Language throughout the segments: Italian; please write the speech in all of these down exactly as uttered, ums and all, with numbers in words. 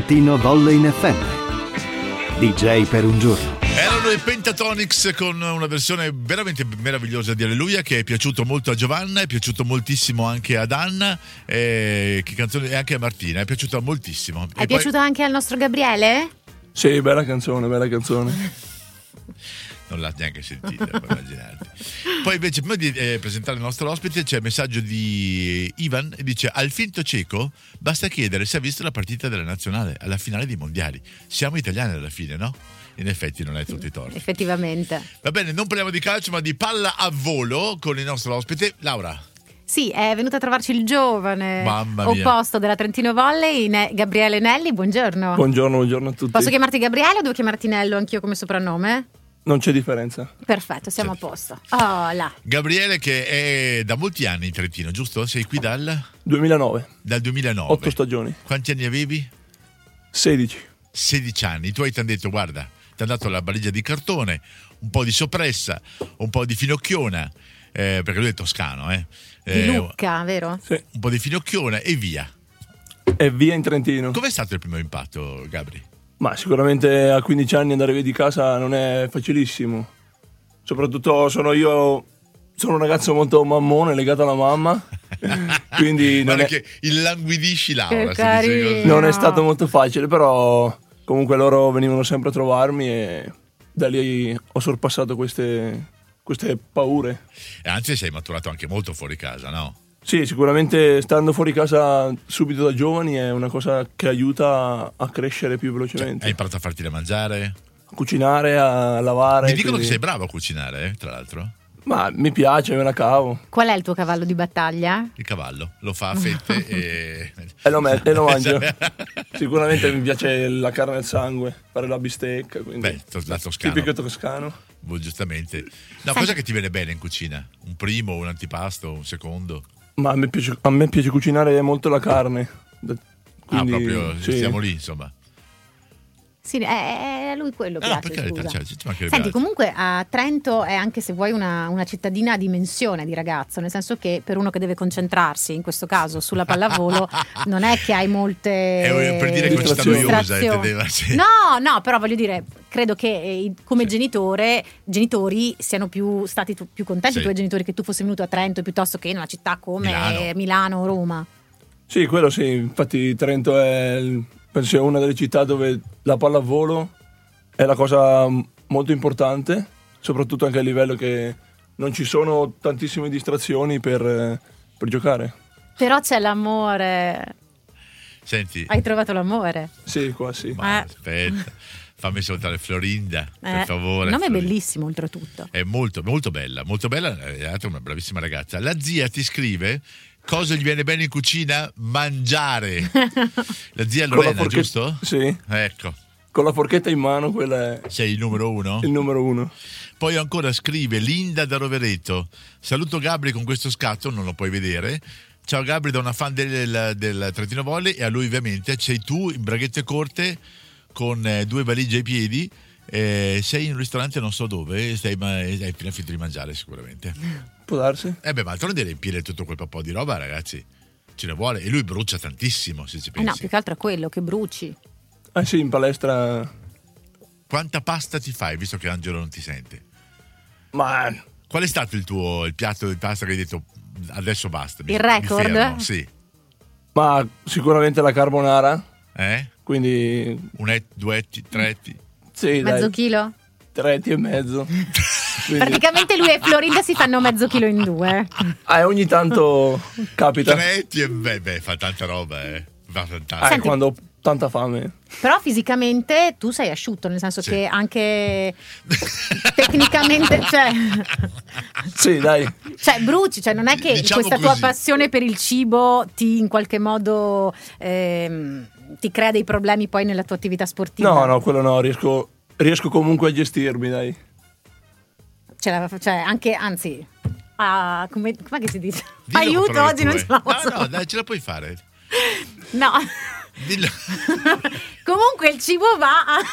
Trentino Volley in F M. D J per un giorno. Erano i Pentatonix con una versione veramente meravigliosa di Alleluia, che è piaciuto molto a Giovanna, è piaciuto moltissimo anche ad Anna, e, che canzone, e anche a Martina, è piaciuta moltissimo. È e piaciuto poi... anche al nostro Gabriele? Sì, bella canzone, bella canzone. Non l'ha neanche sentita, puoi immaginarti. Poi invece, prima di eh, presentare il nostro ospite, c'è il messaggio di Ivan e dice: al finto cieco basta chiedere se ha visto la partita della nazionale alla finale dei mondiali. Siamo italiani alla fine, no? In effetti non è tutti i torti. Effettivamente. Va bene, non parliamo di calcio ma di palla a volo con il nostro ospite Laura. Sì, è venuto a trovarci il giovane Mamma mia. opposto della Trentino Volley, ne- Gabriele Nelli. Buongiorno. Buongiorno, buongiorno a tutti. Posso chiamarti Gabriele o devo chiamarti Nello anch'io come soprannome? Non c'è differenza. Perfetto, siamo C'è a posto. Oh, là. Gabriele, che è da molti anni in Trentino, giusto? Sei qui dal? duemilanove. Dal duemilanove. Otto stagioni. Quanti anni avevi? sedici. sedici anni. I tuoi ti hanno detto: guarda, ti hanno dato la valigia di cartone, un po' di soppressa, un po' di finocchiona, eh, perché lui è toscano, eh. Di Eh, Lucca, vero? Sì. un po' di finocchiona e via. E via in Trentino. Com'è stato il primo impatto, Gabri? Ma sicuramente a quindici anni andare via di casa non è facilissimo. Soprattutto sono io, sono un ragazzo molto mammone, legato alla mamma. Quindi non Guarda è, che illanguidisci Laura. Che se dice carino. così. non è stato molto facile, però comunque loro venivano sempre a trovarmi e da lì ho sorpassato queste, queste paure. E anzi sei maturato anche molto fuori casa, no? Sì, sicuramente stando fuori casa subito da giovani è una cosa che aiuta a crescere più Cioè, velocemente. hai imparato a farti da mangiare? A cucinare, a lavare. Mi dicono quindi- che sei bravo a cucinare, eh, tra l'altro. Ma mi piace, me la cavo. Qual è il tuo cavallo di battaglia? Il cavallo lo fa a fette e... E lo, met- e lo mangio. Sicuramente mi piace la carne al sangue, fare la bistecca. Quindi Beh, to- la toscano. tipico toscano. Boh, giustamente. No, cosa che ti viene bene in cucina? Un primo, un antipasto, un secondo? Ma a me piace, a me piace cucinare molto la carne. Da- Quindi, ah, proprio sì. stiamo lì, insomma. Sì, è, è a lui quello No, no, piace, per carità, scusa. cioè, ci mancherebbe Senti, altro. comunque a Trento è anche, se vuoi, una, una cittadina a dimensione di ragazzo, nel senso che per uno che deve concentrarsi, in questo caso sulla pallavolo, non è che hai molte È per dire che è una città distrazioni. noiosa, intendeva, sì. No, no, però voglio dire, credo che eh, come genitore, genitori siano più stati tu- più contenti Sì. i tuoi genitori che tu fossi venuto a Trento piuttosto che in una città come Milano. Milano o Roma. Sì, quello sì. Infatti Trento è, il- penso sia una delle città dove la pallavolo è la cosa molto importante, soprattutto anche a livello che non ci sono tantissime distrazioni per, eh, per giocare. Però c'è l'amore. Senti, Hai trovato l'amore? Sì, qua sì. ma Eh. aspetta, fammi salutare Florinda, per Eh, favore. Il nome è Florinda. bellissimo, oltretutto. È molto, molto bella, molto bella, è anche una bravissima ragazza. La zia ti scrive: cosa gli viene bene in cucina? Mangiare. La zia Con la Lorena, forche- giusto? Sì, Ecco, con la forchetta in mano, quella è sei il numero uno. il numero uno. Poi ancora scrive Linda da Rovereto: saluto Gabri con questo scatto, non lo puoi vedere. Ciao Gabri, da una fan del, del Trentino Volley, e a lui ovviamente sei tu in braghette corte con eh, due valigie ai piedi, eh, sei in un ristorante non so dove, stai, ma, hai appena finito di mangiare sicuramente. Può darsi? Eh beh, ma altro di riempire tutto quel po' di roba, ragazzi, ce ne vuole, e lui brucia tantissimo, se ci Eh no, pensi. più che altro è quello, che bruci. Eh sì, in palestra. Quanta pasta ti fai, visto che Angelo non ti sente? Ma Qual è stato il tuo il piatto di pasta che hai detto adesso basta? mi- Il mi record? fermo"? Sì. Ma sicuramente la carbonara, Eh? quindi Un et, due etti, tre etti? sì, Mezzo dai, chilo? tre etti e mezzo. Quindi, Praticamente lui e Florinda si fanno mezzo chilo in due. ah, ogni tanto capita. Tre etti e beh, beh, fa tanta roba, eh. Fa Ah, fantastico. Senti- quando ho tanta fame. Però fisicamente tu sei asciutto, nel senso Sì. che anche tecnicamente, cioè, Sì, dai. cioè bruci, cioè non è che Diciamo questa tua così. passione per il cibo ti in qualche modo ehm, ti crea dei problemi poi nella tua attività sportiva. No, no, quello no, riesco, riesco comunque a gestirmi, dai. Cioè, la- cioè, anche, anzi, ah, come, com'è che si dice? Dillo con Aiuto, parole oggi non tue. ce la posso. No, no, dai, ce la puoi fare. No. Dillo. Comunque il cibo va a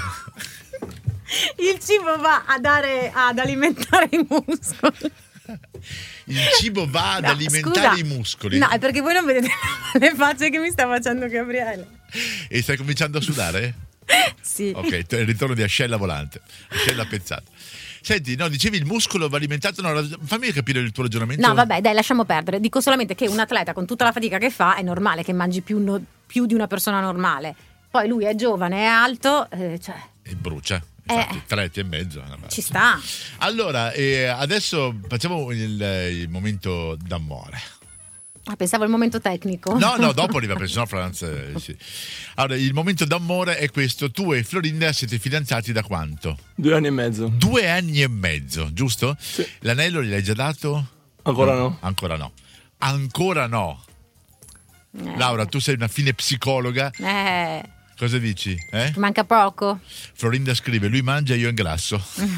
il cibo va a dare ad alimentare i muscoli. Il cibo va ad No, alimentare scusa. i muscoli. No, è perché voi non vedete le facce che mi sta facendo Gabriele. E stai cominciando a sudare? Sì. Ok, il ritorno di ascella volante, ascella pezzata. Senti, no, dicevi il muscolo va alimentato, no, fammi capire il tuo ragionamento. No, vabbè, dai, lasciamo perdere. Dico solamente che un atleta con tutta la fatica che fa è normale che mangi più, no, più di una persona normale. Poi lui è giovane, è alto, eh, cioè... E brucia. Infatti, Eh. tre etti e mezzo. Ci sta. Allora, eh, adesso facciamo il, il momento d'amore. Ah, pensavo il momento tecnico. No, no, dopo arriva penso, no, Franz, eh, sì. Allora, il momento d'amore è questo. Tu e Florinda siete fidanzati da quanto? Due anni e mezzo. Due anni e mezzo, giusto? Sì. L'anello gliel'hai già dato? Ancora no. Ancora no. Ancora no. Eh. Laura, tu sei una fine psicologa. Eh, Cosa dici? Eh? manca poco. Florinda scrive, lui mangia, io ingrasso.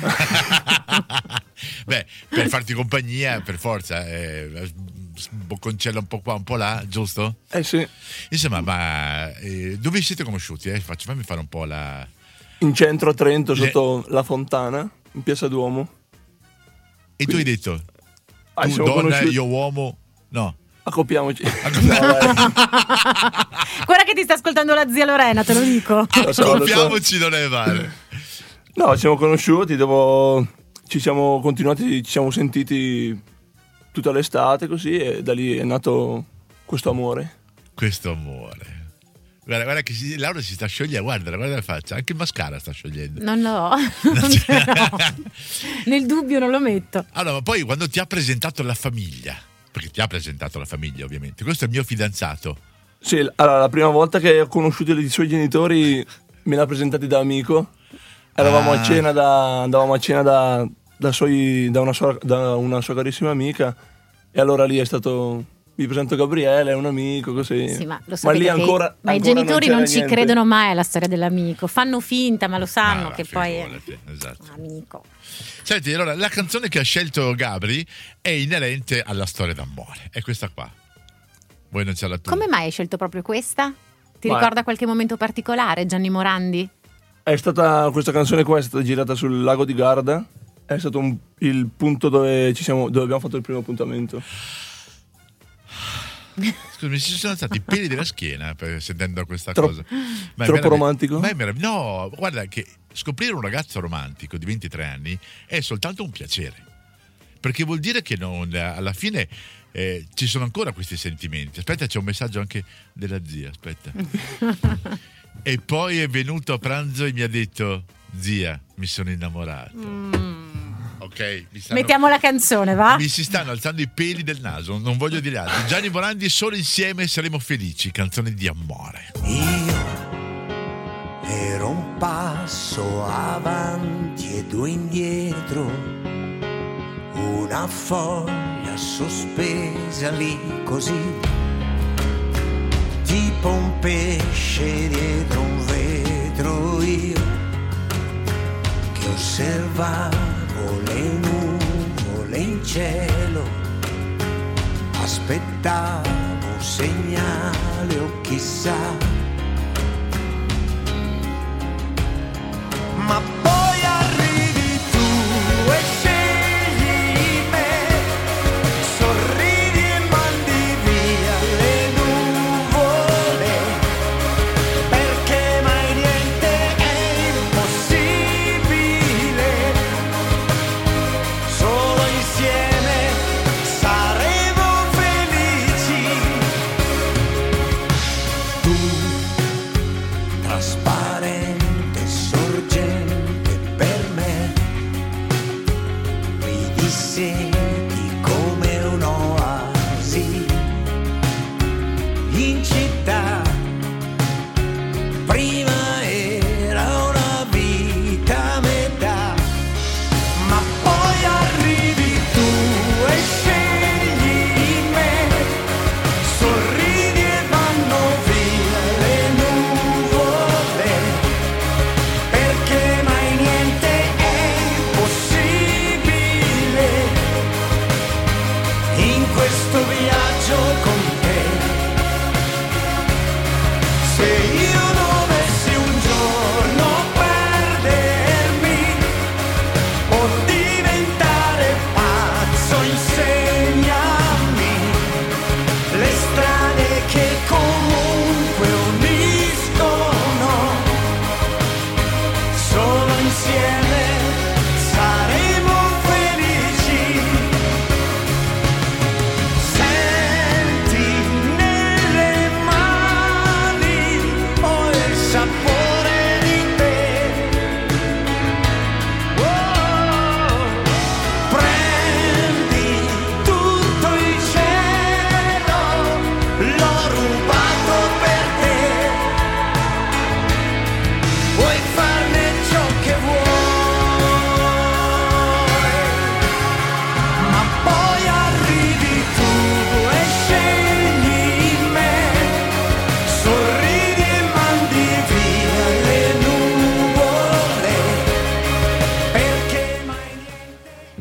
Beh, per farti compagnia, per forza, eh, bocconcella un po' qua, un po' là, giusto? Eh sì, Insomma, ma eh, dove siete conosciuti? Eh? Facci, fammi fare un po' la... in centro a Trento, Le- sotto la Fontana, in Piazza Duomo. E tu hai detto, Ah, tu siamo donna, conosciuti- io uomo? No. Accoppiamoci. No, dai. Guarda che ti sta ascoltando la zia Lorena, te lo dico. Lo so, lo so. Accoppiamoci non è male. No, ci siamo conosciuti, dopo ci siamo continuati, ci siamo sentiti tutta l'estate così e da lì è nato questo amore. Questo amore. Guarda, guarda che si, Laura si sta sciogliendo, guarda, guarda la faccia, anche il mascara sta sciogliendo. Non lo non ce l'ho. Nel dubbio non lo metto. Allora, ma poi quando ti ha presentato la famiglia, perché ti ha presentato la famiglia ovviamente, questo è il mio fidanzato. Sì, allora la prima volta che ho conosciuto i suoi genitori me l'ha presentati da amico. Eravamo Ah. a cena da, andavamo a cena da, da, suoi, da, una sua, da una sua carissima amica e allora lì è stato, vi presento Gabriele, è un amico così. Sì, ma lo ma sapete lì che ancora, ma i ancora genitori non, non, c'era ci niente. credono mai alla storia dell'amico. Fanno finta, ma lo sanno Ah, che poi è figurati, esatto. amico. Senti, allora, la canzone che ha scelto Gabri è inerente alla storia d'amore, è questa qua. Voi non ce la tu. Come mai hai scelto proprio questa? Ti Ma- ricorda qualche momento particolare, Gianni Morandi? È stata, questa canzone qua è stata girata sul lago di Garda, è stato un- il punto dove, ci siamo, dove abbiamo fatto il primo appuntamento. Scusa, mi si sono alzati i peli della schiena per, sentendo questa Tro- cosa. Ma è troppo merav- romantico? Ma è merav- no, guarda che scoprire un ragazzo romantico di ventitré anni è soltanto un piacere. Perché vuol dire che non, alla fine eh, ci sono ancora questi sentimenti. Aspetta, c'è un messaggio anche della zia, aspetta. E poi è venuto a pranzo e mi ha detto, zia, mi sono innamorato. Ok, mi stanno- Mettiamo la canzone, va? mi si stanno alzando i peli del naso, non voglio dire altro. Gianni Morandi, solo insieme saremo felici, canzone di amore. Io ero un passo avanti e due indietro, una foglia sospesa lì così, tipo un pesce dietro un vetro, io che osservavo le nuvole in cielo, aspettavo un segnale o chissà, ma poi arrivi tu e scegli me, sorridi e mandi via le nuvole, perché mai niente è impossibile, solo insieme saremo felici. Tu trasparente, sorgente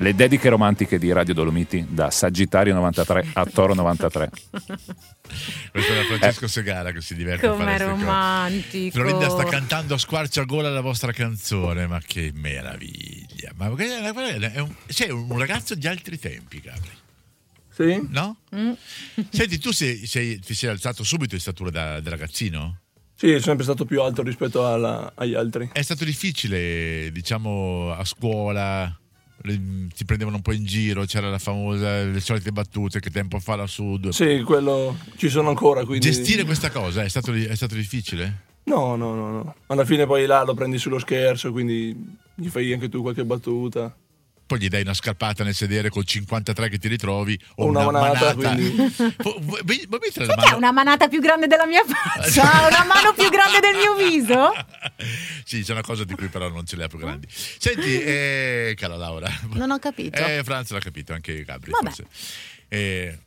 Le dediche romantiche di Radio Dolomiti da Sagittario novantatré a Toro novantatré. Questo era Francesco Segara che si diverte a fare Com'è queste cose. romantico. Florinda sta cantando a squarciagola la vostra canzone, ma che meraviglia. Ma è un, sei un ragazzo di altri tempi, Gabri. Sì? No? Mm. Senti, tu sei, sei- ti sei alzato subito in statura da, da ragazzino? Sì, è sempre stato più alto rispetto alla- agli altri. È stato difficile, diciamo, a scuola? Le- ti prendevano un po' in giro, c'era la famosa, le solite battute che tempo fa la Sud. Sì, quello ci sono ancora, quindi... Gestire questa cosa è stato, è stato difficile? No, no, no, no. Alla fine poi là lo prendi sullo scherzo, quindi gli fai anche tu qualche battuta. Poi gli dai una scarpata nel sedere col cinquantatré che ti ritrovi o O una una, manata, manata. quindi- Pu- vuoi- vuoi- vuoi mettere la Sai che ha mano? una manata più grande della mia faccia? Una mano più grande del mio viso? Sì, c'è una cosa di cui però non ce le ha più grandi. Senti, eh, cara Laura. Non ho capito. Eh, Franz l'ha capito, anche Gabri Vabbè. forse. Eh,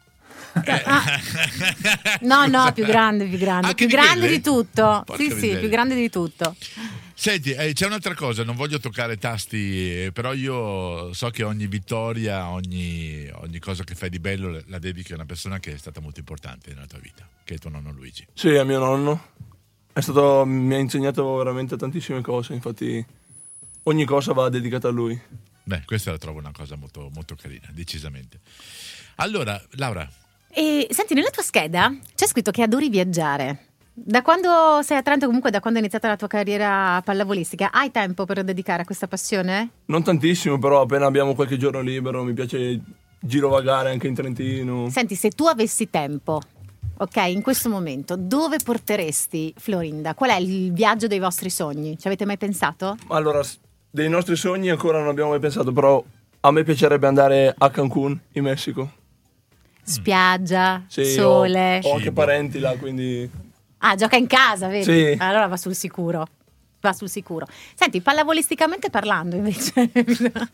No, no, più grande, più grande. Anche Più di grande quelle? di tutto. Porca Sì, sì, miseria. più grande di tutto. Senti, eh, c'è un'altra cosa, non voglio toccare tasti, eh, però io so che ogni vittoria, ogni, ogni cosa che fai di bello la dedichi a una persona che è stata molto importante nella tua vita, che è tuo nonno Luigi. Sì, a mio nonno. È stato, mi ha insegnato veramente tantissime cose, infatti ogni cosa va dedicata a lui. Beh, questa la trovo una cosa molto, molto carina, decisamente. Allora, Laura, E senti, nella tua scheda c'è scritto che adori viaggiare. Da quando sei a Trento, comunque da quando è iniziata la tua carriera pallavolistica, hai tempo per dedicare a questa passione? Non tantissimo, però appena abbiamo qualche giorno libero mi piace girovagare anche in Trentino. Senti, se tu avessi tempo, ok, in questo momento, dove porteresti Florinda? Qual è il viaggio dei vostri sogni? Ci avete mai pensato? Allora, s- dei nostri sogni ancora non abbiamo mai pensato, però a me piacerebbe andare a Cancun, in Messico. Spiaggia, Sì, sole. Ho, ho anche Cibo. parenti là, quindi... Ah, gioca in casa, vedi? Sì. Allora va sul sicuro. Va sul sicuro. Senti, pallavolisticamente parlando, invece, è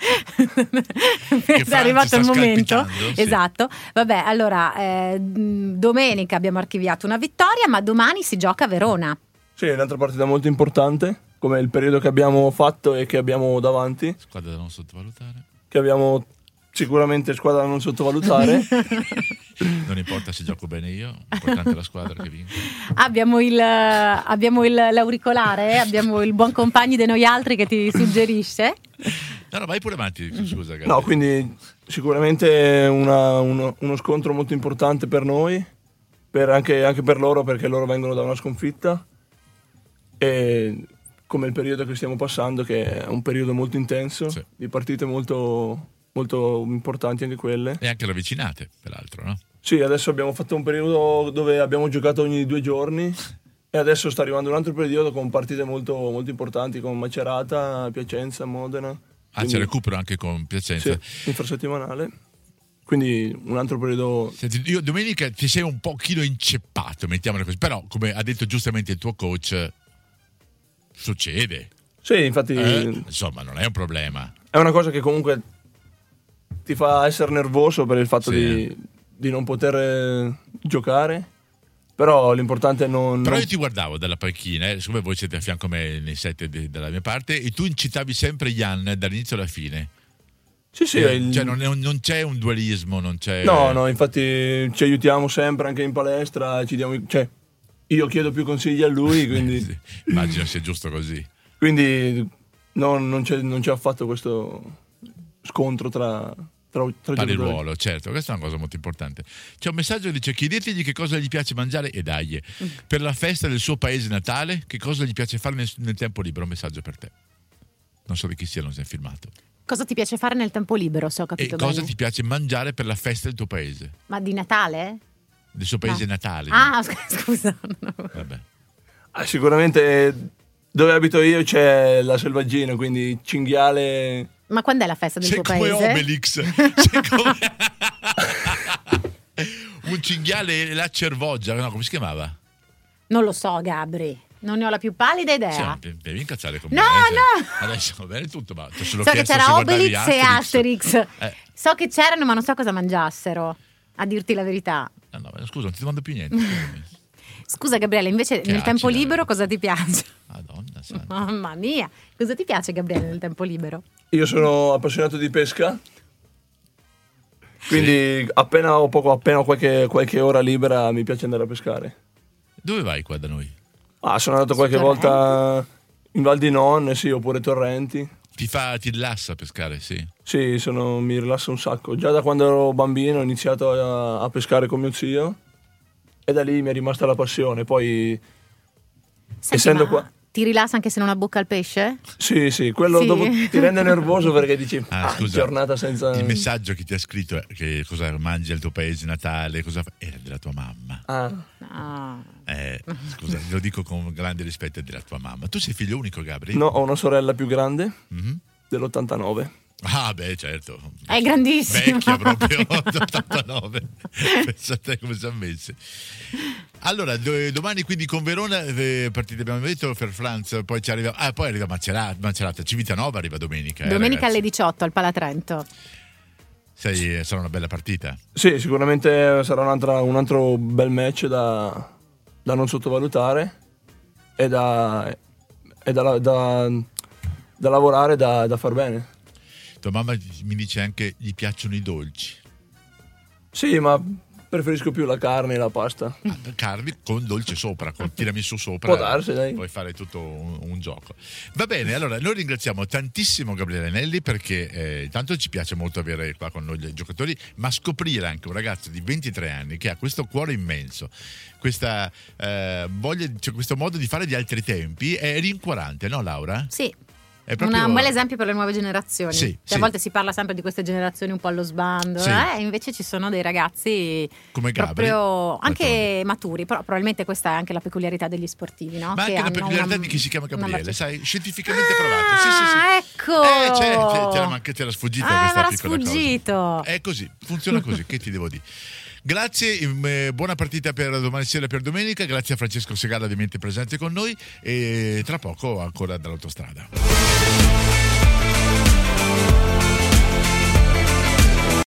Franz arrivato sta il momento. scalpitando, sì. Esatto. Vabbè, allora, eh, mh, domenica abbiamo archiviato una vittoria, ma domani si gioca a Verona. Sì, è un'altra partita molto importante, come il periodo che abbiamo fatto e che abbiamo davanti, squadra da non sottovalutare. che abbiamo sicuramente squadra da non sottovalutare. Non importa se gioco bene io, l'importante è la squadra che vince. Abbiamo, il, abbiamo il, l'auricolare, abbiamo il buon compagno di noi altri che ti suggerisce. No, no, vai pure avanti, scusa. Gabri. No, quindi sicuramente una- uno, uno scontro molto importante per noi, per anche, anche per loro, perché loro vengono da una sconfitta. E come il periodo che stiamo passando, che è un periodo molto intenso, Sì. di partite molto, molto importanti anche quelle. E anche ravvicinate, peraltro, no? Sì, adesso abbiamo fatto un periodo dove abbiamo giocato ogni due giorni e adesso sta arrivando un altro periodo con partite molto, molto importanti con Macerata, Piacenza, Modena. Ah, Quindi- c'è recupero anche con Piacenza. Sì, infrasettimanale. Quindi un altro periodo... Senti, io domenica ti sei un pochino inceppato, mettiamola così, però come ha detto giustamente il tuo coach, succede. Sì, infatti Eh, insomma, non è un problema. è una cosa che comunque ti fa essere nervoso per il fatto Sì. di, di non poter eh, giocare, però l'importante è non... Però non- io ti guardavo dalla panchina, eh, siccome voi siete a fianco a me nei set de- dalla mia parte, e tu incitavi sempre Jan dall'inizio alla fine. Sì, sì, Eh, il- cioè non, è- non c'è un dualismo, non c'è... No, no, infatti ci aiutiamo sempre anche in palestra, ci diamo, cioè, io chiedo più consigli a lui, quindi, Sì, immagino sia giusto così. quindi non, non c'è, non c'è affatto questo scontro tra, tra, tra Pari giocatori. ruolo, certo, questa è una cosa molto importante. C'è un messaggio che dice: chiedetegli che cosa gli piace mangiare e dagli. Per la festa del suo paese natale, che cosa gli piace fare nel, nel tempo libero? Un messaggio per te. Non so di chi sia, non si è firmato. Cosa ti piace fare nel tempo libero, se ho E capito cosa bene? ti piace mangiare per la festa del tuo paese? Ma di Natale? Del suo paese No. natale? Ah, sc- scusa. no. Vabbè. Ah, sicuramente dove abito io c'è la selvaggina, quindi cinghiale... Ma quando è la festa del Sei tuo come paese? Obelix. Sei come... Un cinghiale e la cervoggia, no, come si chiamava? Non lo so, Gabri. Non ne ho la più pallida idea. Sì, devi incazzare con No, me. eh, no! cioè, Adesso va bene tutto, ma ti ho solo So che chiesto se c'era guardavi Obelix e Asterix. Eh, So che c'erano, ma non so cosa mangiassero. A dirti la verità. no, no, scusa, non ti domando più niente. scusami. Scusa Gabriele, invece Che nel tempo acida, libero eh. cosa ti piace? Madonna santa. Mamma mia, cosa ti piace Gabriele nel tempo libero? Io sono appassionato di pesca, quindi appena ho poco, appena ho qualche, qualche ora libera mi piace andare a pescare. Dove vai qua da noi? Ah, sono andato qualche Torrenti? volta in Val di Non, sì, oppure Torrenti. Ti fa, ti rilassa pescare, sì. Sì, sono, mi rilassa un sacco. Già da quando ero bambino ho iniziato a, a pescare con mio zio e da lì mi è rimasta la passione. Poi, Senti, essendo ma qua... ti rilassa anche se non abbocca il pesce? Sì, sì, quello Sì. dopo ti rende nervoso perché dici, Ah, ah, scusa, giornata senza... il messaggio che ti ha scritto è che cosa mangi al tuo paese natale, cosa fa- era della tua mamma. Ah, Ah. Eh, scusa, lo dico con grande rispetto della tua mamma. Tu sei figlio unico, Gabri? no, ho una sorella più grande, Mhm. dell'ottantanove. Ah, beh, certo. È grandissima. Vecchia proprio, ottantanove. Pensa a te come si è messe. Allora, do- domani quindi con Verona, eh, partite abbiamo detto, per Franz, poi ci arriva, ah, poi arriva Macerata, Macerata, Civitanova arriva domenica. eh, Domenica ragazzi. alle diciotto al Palatrento. Sei- sarà una bella partita. Sì, sicuramente sarà un'altra- un altro bel match da, da non sottovalutare e da, e da, da, da lavorare, da, da far bene. Tua mamma mi dice anche gli piacciono i dolci. Sì, ma preferisco più la carne e la pasta. Ah, carne con dolce sopra, con tiramisù sopra. Può darsi, dai. Puoi fare tutto un, un gioco. Va bene, allora noi ringraziamo tantissimo Gabriele Anelli perché eh, intanto ci piace molto avere qua con noi i giocatori, ma scoprire anche un ragazzo di ventitré anni che ha questo cuore immenso, questa eh, voglia, cioè, questo modo di fare di altri tempi è rincuorante, no Laura? Sì. È proprio- Una- un bel esempio per le nuove generazioni. Sì, Cioè, sì. A volte si parla sempre di queste generazioni un po' allo sbando, Sì. eh, invece ci sono dei ragazzi Come Gabri, proprio anche d'altronde. maturi, però probabilmente questa è anche la peculiarità degli sportivi, no? Ma Che anche la hanno peculiarità una- di chi si chiama una Gabriele, marcia- sai, scientificamente provato. Sì, sì, sì. Ah, ecco! Eh, cioè, te, te, era, te era sfuggita Ah, questa m'era piccola sfuggito. cosa. È così, funziona così, che ti devo dire. Grazie, eh, buona partita per domani sera e per domenica, grazie a Francesco Segala ovviamente presente con noi e tra poco ancora dall'autostrada.